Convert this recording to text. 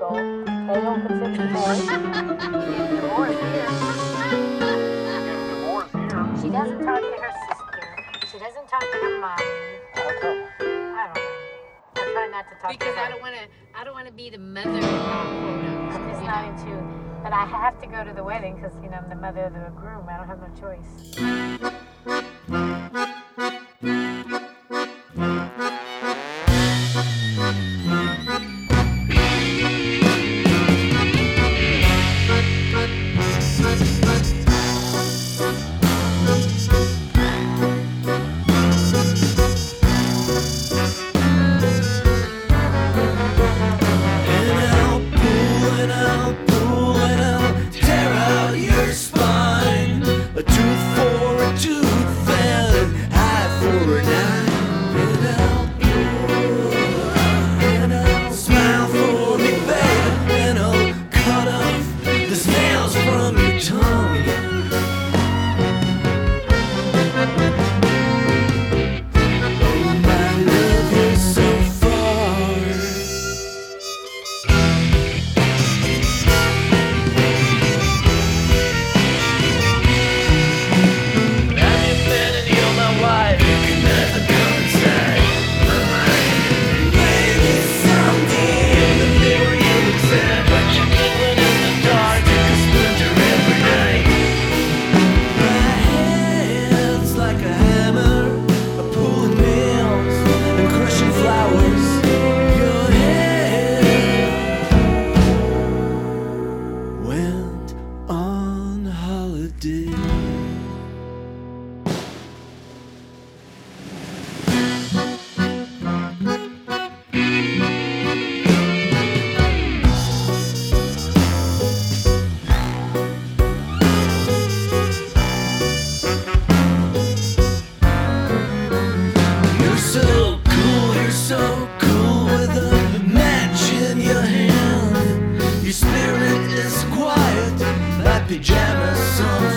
illegal. They don't consider divorce. Getting divorced here. She doesn't talk to her sister. She doesn't talk to her mommy. How come? I don't know. I try not to talk to Because her. I don't want to be the mother-in-law quota. I'm just not into. But I have to go to the wedding because I'm the mother of the groom. I don't have no choice. Pajamas on